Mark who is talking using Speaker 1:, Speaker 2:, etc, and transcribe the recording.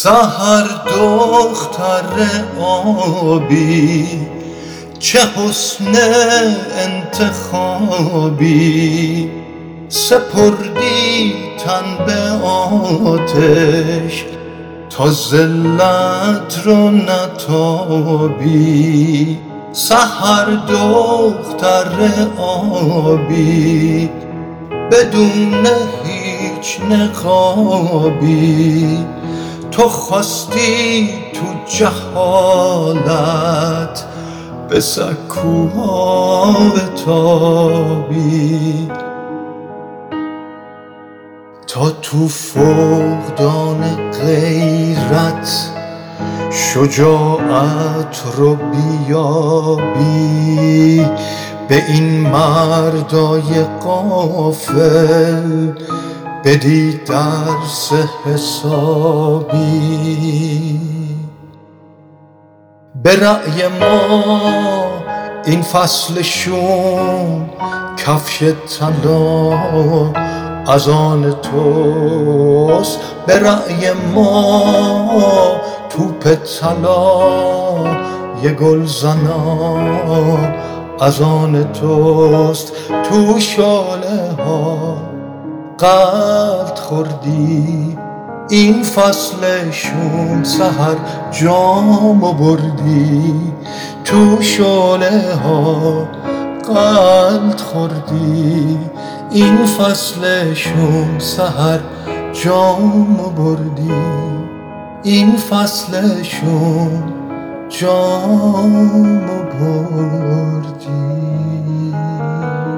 Speaker 1: سحر دختر آبی، چه حسن انتخابی، سپردی تن به آتش تا ذلت رو نتابی. سحر دختر آبی، بدون هیچ نقابی، تو خواستی تو جهالت به سکوها بتابی، تا تو فقدان غیرت شجاعت رو بیابی. به این مردای غافل بدی درس حسابی. به رأی ما این فصل شوم کفش طلا از آن توست. به رأی ما توپ طلا یه گلزنا از آن توست. تو شاله ها قلط خوردی این فصل شوم، سحر جامو بردی. تو شاله ها قلط خوردی این فصل شوم، سحر جامو بردی. این فصل شوم جامو بردی.